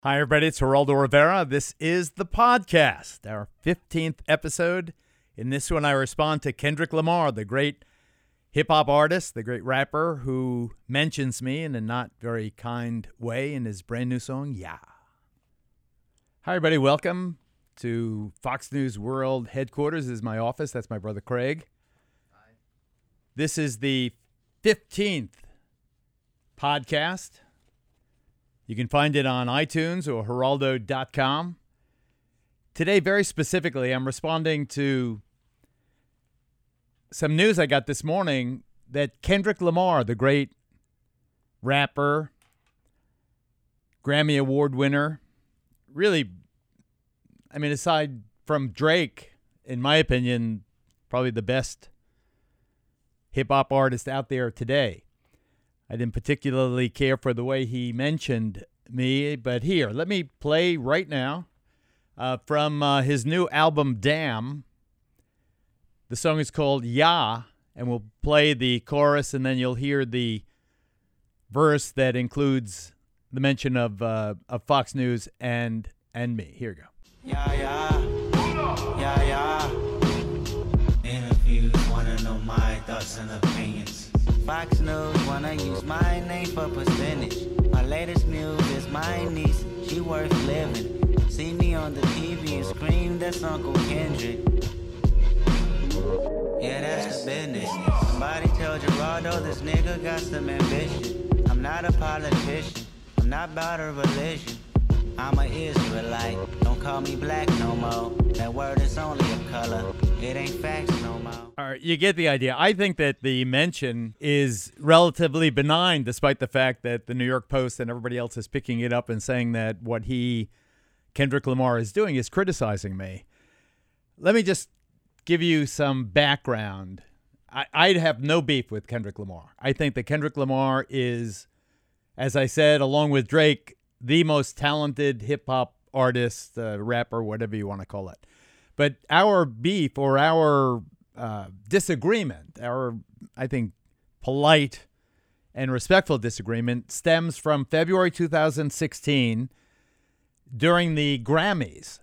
Hi, everybody. It's Geraldo Rivera. This is the podcast, our 15th episode. In this one, I respond to Kendrick Lamar, the great hip-hop artist, the great rapper who mentions me in a not very kind way in his brand new song, Yeah. Hi, everybody. Welcome to Fox News World headquarters. This is my office. That's my brother, Craig. Hi. This is the 15th podcast. You can find it on iTunes or Geraldo.com. Today, very specifically, I'm responding to some news I got this morning that Kendrick Lamar, the great rapper, Grammy Award winner, really, I mean, aside from Drake, in my opinion, probably the best hip-hop artist out there today. I didn't particularly care for the way he mentioned me, but here, let me play right now from his new album, Damn. The song is called Yeah, and we'll play the chorus, and then you'll hear the verse that includes the mention of Fox News and me. Here we go. Yeah, yeah. Interviews wanna know my thoughts and opinions. Fox News wanna use my name for percentage. My latest news is my niece, she worth living. See me on the TV and scream, that's Uncle Kendrick. Yeah, that's the business. Somebody tell Geraldo this nigga got some ambition. I'm not a politician, I'm not about a religion. I'm an Israelite, don't call me black no more. That word is only a color, it ain't facts no more. All right, you get the idea. I think that the mention is relatively benign, despite the fact that the New York Post and everybody else is picking it up and saying that what Kendrick Lamar, is doing is criticizing me. Let me just give you some background. I'd have no beef with Kendrick Lamar. I think that Kendrick Lamar is, as I said, along with Drake, the most talented hip-hop artist, rapper, whatever you want to call it. But our beef or our disagreement, our, I think, polite and respectful disagreement stems from February 2016 during the Grammys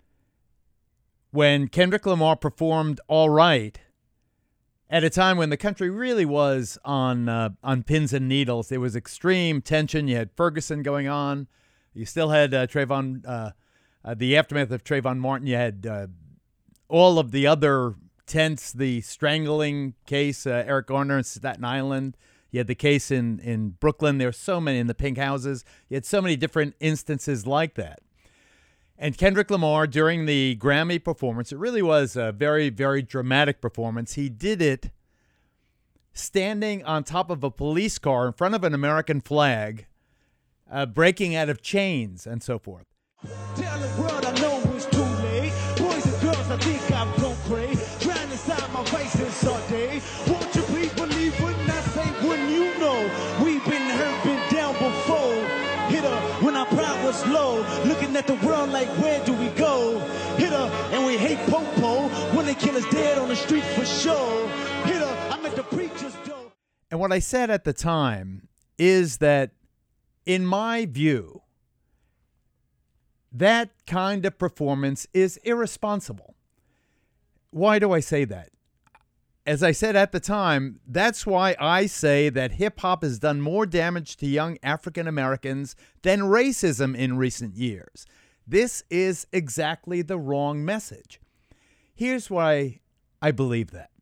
when Kendrick Lamar performed All Right at a time when the country really was on pins and needles. There was extreme tension. You had Ferguson going on. You still had Trayvon, the aftermath of Trayvon Martin. You had all of the other tense, the strangling case, Eric Garner in Staten Island. You had the case in Brooklyn. There were so many in the pink houses. You had so many different instances like that. And Kendrick Lamar, during the Grammy performance, it really was a very, very dramatic performance. He did it standing on top of a police car in front of an American flag, breaking out of chains and so forth. Tell the world I know it's too late. Boys and girls, I think I've gone crazy. Drown inside my vices all day. Won't you please believe when I say when you know we've been hurt, been down before. Hit her when our pride was low. Looking at the world like where do we go? Hit her and we hate Popo when they kill us dead on the street for sure. Hit her, I'm at the preacher's door. And what I said at the time is that, in my view, that kind of performance is irresponsible. Why do I say that? As I said at the time, that's why I say that hip-hop has done more damage to young African Americans than racism in recent years. This is exactly the wrong message. Here's why I believe that.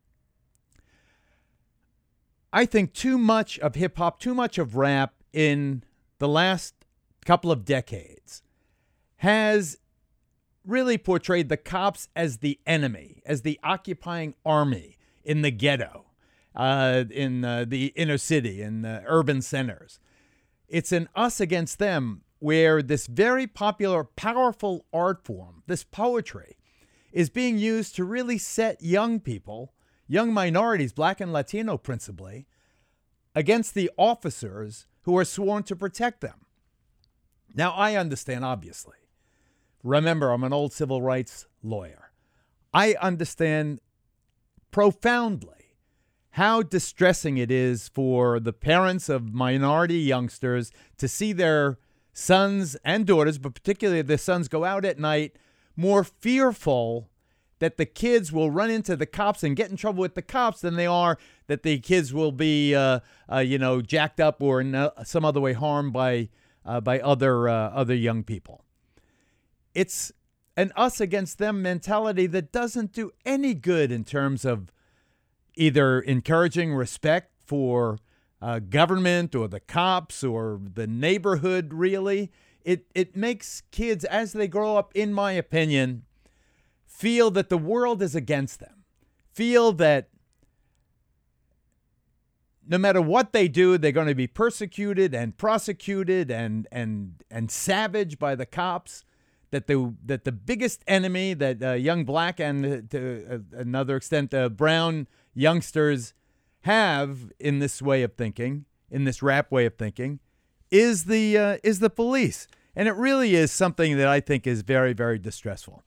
I think too much of hip-hop, too much of rap in the last couple of decades has really portrayed the cops as the enemy, as the occupying army in the ghetto, in the inner city, in the urban centers. It's an us against them, where this very popular, powerful art form, this poetry, is being used to really set young people, young minorities, Black and Latino principally, against the officers who are sworn to protect them. Now, I understand, obviously. Remember, I'm an old civil rights lawyer. I understand profoundly how distressing it is for the parents of minority youngsters to see their sons and daughters, but particularly the sons, go out at night more fearful that the kids will run into the cops and get in trouble with the cops than they are that the kids will be, jacked up or in some other way harmed by other young people. It's an us against them mentality that doesn't do any good in terms of either encouraging respect for government or the cops or the neighborhood, really. It makes kids, as they grow up, in my opinion, feel that the world is against them, feel that no matter what they do, they're going to be persecuted and prosecuted and savaged by the cops, that the biggest enemy that young black and to another extent brown youngsters have in this way of thinking, in this rap way of thinking, is the police. And it really is something that I think is very, very distressful.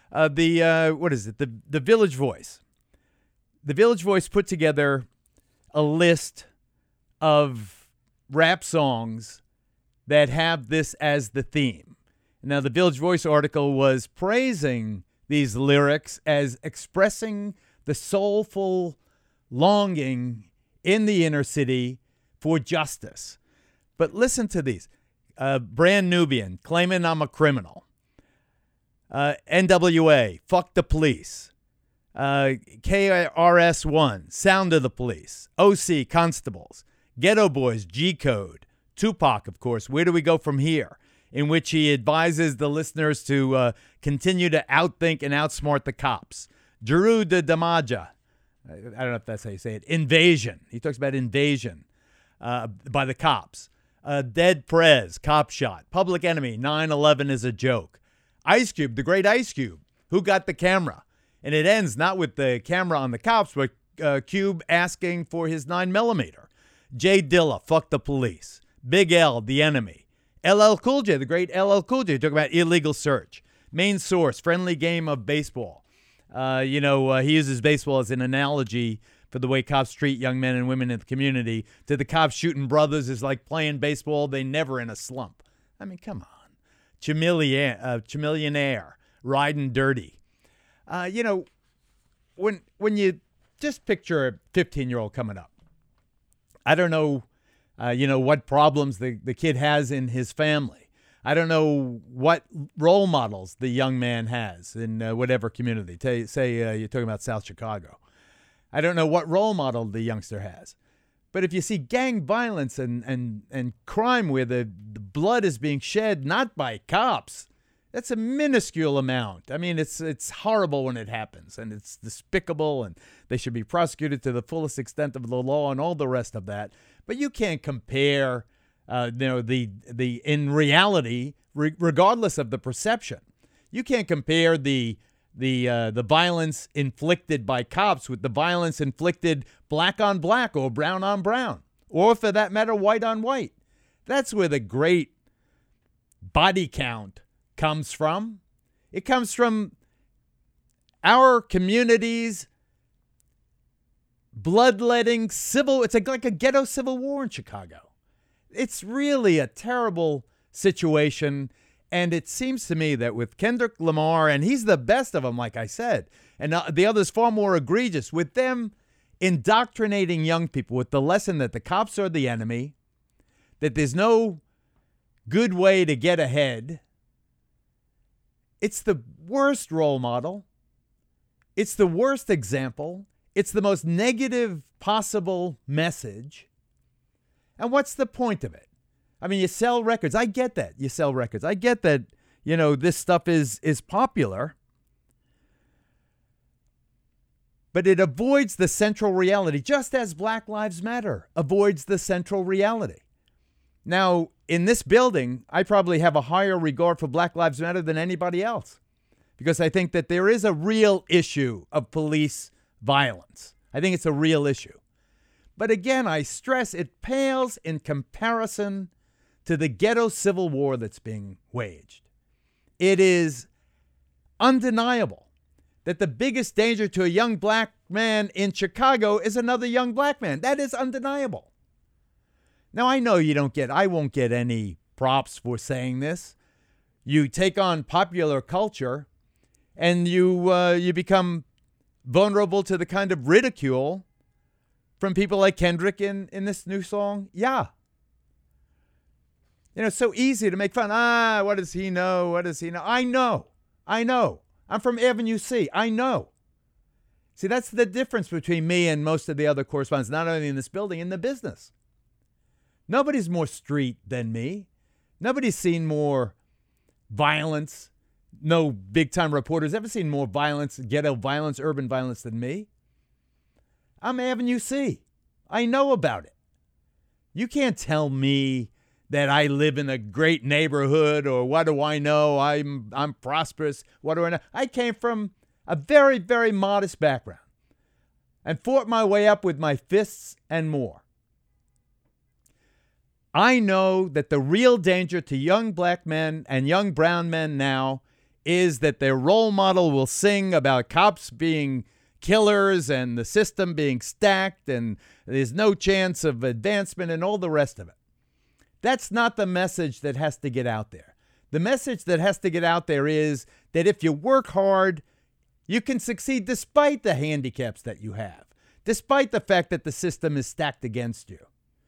The Village Voice. The Village Voice put together a list of rap songs that have this as the theme. Now, the Village Voice article was praising these lyrics as expressing the soulful longing in the inner city for justice. But listen to these. Brand Nubian, claiming I'm a criminal. NWA, fuck the police. KRS-One, Sound of the Police. OC, Constables. Ghetto Boys, G-Code. Tupac, of course, Where Do We Go From Here? In which he advises the listeners to continue to outthink and outsmart the cops. Jeru de Damaja, I don't know if that's how you say it, Invasion. He talks about invasion by the cops. Dead Prez, Cop Shot. Public Enemy, 9/11 is a joke. Ice Cube, the great Ice Cube, Who Got the Camera? And it ends not with the camera on the cops, but Cube asking for his 9mm. Jay Dilla, Fuck the Police. Big L, The Enemy. LL Cool J, the great LL Cool J, talking about illegal search. Main Source, Friendly Game of Baseball. He uses baseball as an analogy for the way cops treat young men and women in the community. To the cops, shooting brothers is like playing baseball. They never in a slump. I mean, come on. Chamillionaire, Riding Dirty. When you just picture a 15-year-old coming up, I don't know, what problems the kid has in his family. I don't know what role models the young man has in whatever community. Say you're talking about South Chicago. I don't know what role model the youngster has. But if you see gang violence and crime where the blood is being shed not by cops, that's a minuscule amount. I mean, it's horrible when it happens, and it's despicable, and they should be prosecuted to the fullest extent of the law and all the rest of that. But you can't compare, in reality, regardless of the perception, you can't compare the violence inflicted by cops with the violence inflicted black on black or brown on brown, or for that matter, white on white. That's where the great body count comes from. It comes from our community's bloodletting it's like a ghetto civil war in Chicago. It's really a terrible situation. And it seems to me that with Kendrick Lamar, and he's the best of them, like I said, and the others far more egregious, with them indoctrinating young people with the lesson that the cops are the enemy, that there's no good way to get ahead. It's the worst role model. It's the worst example. It's the most negative possible message. And what's the point of it? I mean, you sell records. I get that. You sell records. I get that, this stuff is popular. But it avoids the central reality, just as Black Lives Matter avoids the central reality. Now, in this building, I probably have a higher regard for Black Lives Matter than anybody else, because I think that there is a real issue of police violence. I think it's a real issue. But again, I stress it pales in comparison to the ghetto civil war that's being waged. It is undeniable that the biggest danger to a young black man in Chicago is another young black man. That is undeniable. Now, I know I won't get any props for saying this. You take on popular culture, and you become vulnerable to the kind of ridicule from people like Kendrick in this new song. Yeah. It's so easy to make fun. What does he know? What does he know? I know. I'm from Avenue C. I know. See, that's the difference between me and most of the other correspondents, not only in this building, in the business. Nobody's more street than me. Nobody's seen more violence. No big-time reporter's ever seen more violence, ghetto violence, urban violence than me. I'm Avenue C. I know about it. You can't tell me that I live in a great neighborhood, or what do I know? I'm prosperous. What do I know? I came from a very, very modest background and fought my way up with my fists and more. I know that the real danger to young black men and young brown men now is that their role model will sing about cops being killers and the system being stacked and there's no chance of advancement and all the rest of it. That's not the message that has to get out there. The message that has to get out there is that if you work hard, you can succeed despite the handicaps that you have, despite the fact that the system is stacked against you.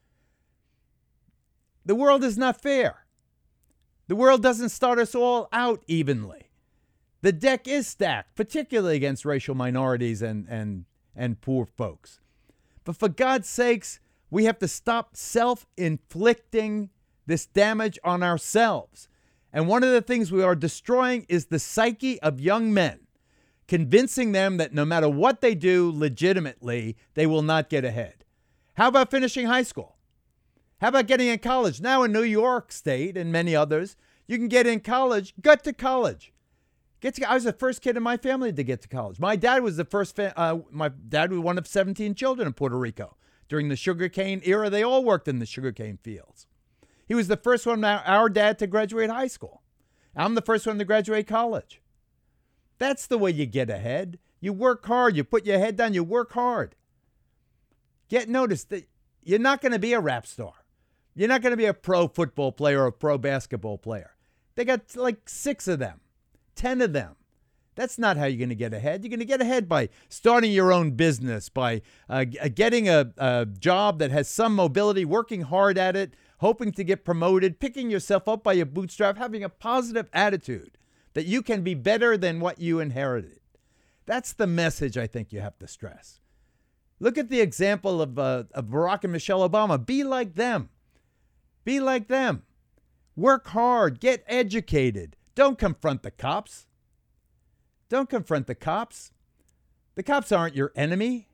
The world is not fair. The world doesn't start us all out evenly. The deck is stacked, particularly against racial minorities and poor folks. But for God's sakes, we have to stop self-inflicting this damage on ourselves. And one of the things we are destroying is the psyche of young men, convincing them that no matter what they do legitimately, they will not get ahead. How about finishing high school? How about getting in college? Now in New York State and many others, you can get in college, get to college. I was the first kid in my family to get to college. My dad was my dad was one of 17 children in Puerto Rico. During the sugarcane era, they all worked in the sugarcane fields. He was the first one, our dad, to graduate high school. I'm the first one to graduate college. That's the way you get ahead. You work hard. You put your head down. You work hard. Get noticed that you're not going to be a rap star. You're not going to be a pro football player or a pro basketball player. They got like 6 of them, 10 of them. That's not how you're going to get ahead. You're going to get ahead by starting your own business, by getting a job that has some mobility, working hard at it, hoping to get promoted, picking yourself up by your bootstrap, having a positive attitude that you can be better than what you inherited. That's the message I think you have to stress. Look at the example of Barack and Michelle Obama. Be like them. Be like them. Work hard. Get educated. Don't confront the cops. Don't confront the cops. The cops aren't your enemy.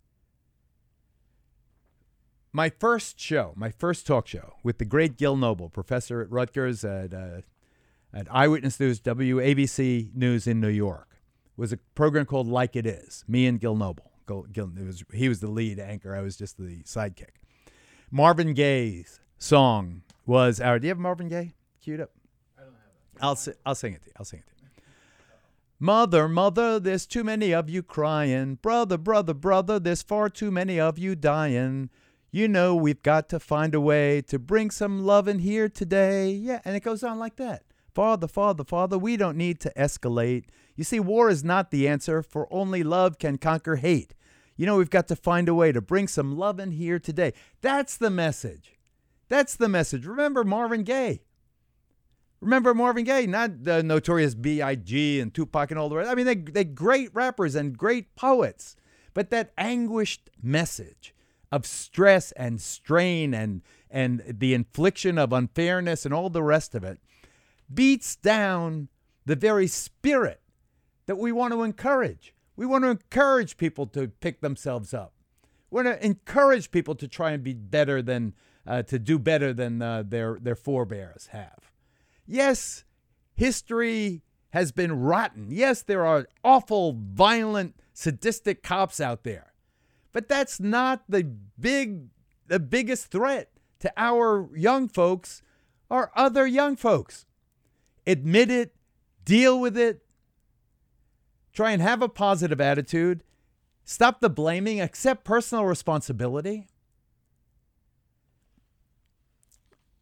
My first talk show with the great Gil Noble, professor at Rutgers at Eyewitness News, WABC News in New York, was a program called Like It Is, me and Gil Noble. He was the lead anchor. I was just the sidekick. Marvin Gaye's song was do you have Marvin Gaye queued up? I don't have it. I'll sing it to you. Mother, mother, there's too many of you crying. Brother, brother, brother, there's far too many of you dying. You know we've got to find a way to bring some love in here today. Yeah, and it goes on like that. Father, Father, Father, we don't need to escalate. You see, war is not the answer, for only love can conquer hate. You know, we've got to find a way to bring some love in here today. That's the message. That's the message. Remember Marvin Gaye. Remember Marvin Gaye, not the Notorious B.I.G. and Tupac and all the rest. I mean, they're great rappers and great poets. But that anguished message of stress and strain and the infliction of unfairness and all the rest of it beats down the very spirit that we want to encourage. We want to encourage people to pick themselves up. We want to encourage people to try and be better than, to do better than their forebears have. Yes, history has been rotten. Yes, there are awful, violent, sadistic cops out there. But that's not the biggest threat to our young folks or other young folks. Admit it, deal with it, try and have a positive attitude, stop the blaming, accept personal responsibility.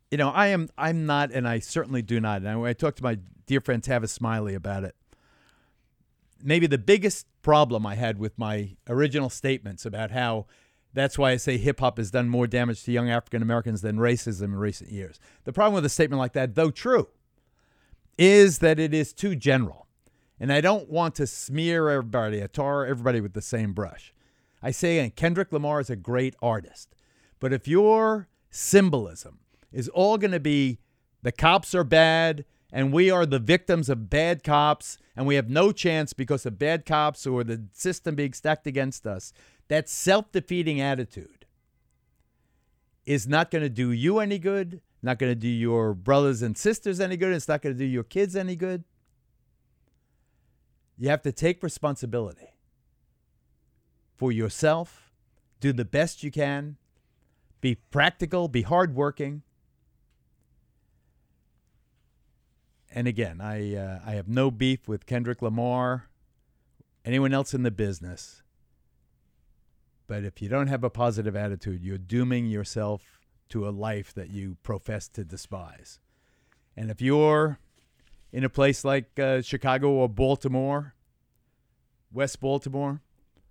I'm not, and I certainly do not. And I talked to my dear friend Tavis Smiley about it. Maybe the biggest problem I had with my original statements about how that's why I say hip-hop has done more damage to young African Americans than racism in recent years. The problem with a statement like that, though true, is that it is too general. And I don't want to smear everybody, tar everybody with the same brush. I say again, Kendrick Lamar is a great artist. But if your symbolism is all going to be the cops are bad and we are the victims of bad cops and we have no chance because of bad cops or the system being stacked against us, that self-defeating attitude is not going to do you any good, not going to do your brothers and sisters any good, it's not going to do your kids any good. You have to take responsibility for yourself, do the best you can, be practical, be hardworking. And again, I have no beef with Kendrick Lamar, anyone else in the business. But if you don't have a positive attitude, you're dooming yourself to a life that you profess to despise. And if you're in a place like Chicago or Baltimore, West Baltimore,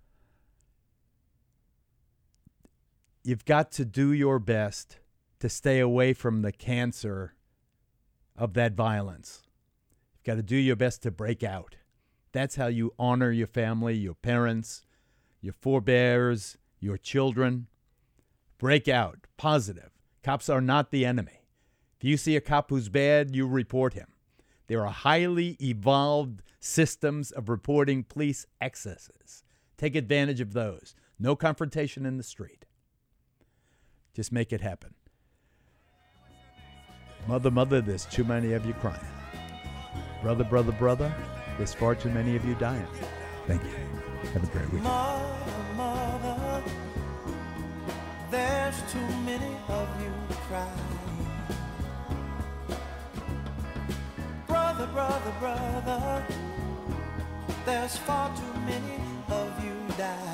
you've got to do your best to stay away from the cancer of that violence. You've got to do your best to break out. That's how you honor your family, your parents, your forebears, your children. Break out. Positive. Cops are not the enemy. If you see a cop who's bad, you report him. There are highly evolved systems of reporting police excesses. Take advantage of those. No confrontation in the street. Just make it happen. Mother, mother, there's too many of you crying. Brother, brother, brother, there's far too many of you dying. Thank you. Have a great weekend. Mother, mother, there's too many of you crying. Brother, brother, brother, there's far too many of you dying.